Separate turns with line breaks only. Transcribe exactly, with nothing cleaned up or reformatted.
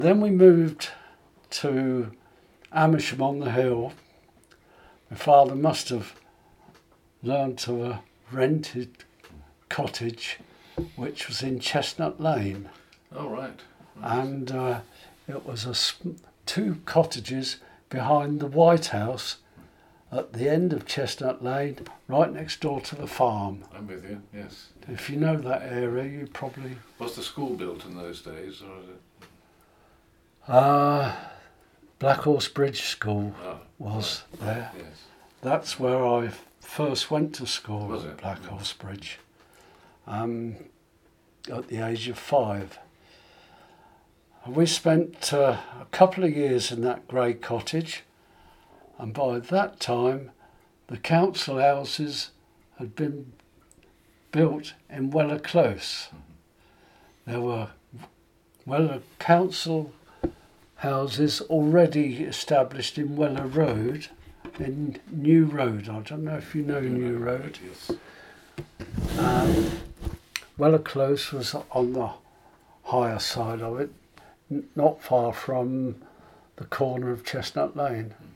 Then we moved to Amersham on the Hill. My father must have learned to a rented cottage which was in Chestnut Lane.
Oh, right. right.
And uh, it was a sp- two cottages behind the White House at the end of Chestnut Lane, right next door to the farm.
I'm with you, yes.
If you know that area, you probably...
Was the school built in those days, or is it?
Uh, Black Horse Bridge School
Oh,
was
right.
there.
Yes.
That's where I first went to school,
Was
at
it?
Black
Mm.
Horse Bridge, um, at the age of five. We spent uh, a couple of years in that grey cottage, and by that time the council houses had been built in Weller Close.
Mm-hmm.
There were Weller council houses already established in Weller Road, in New Road. I don't know if you know New Road.
Yes.
Um, Weller Close was on the higher side of it, n- not far from the corner of Chestnut Lane.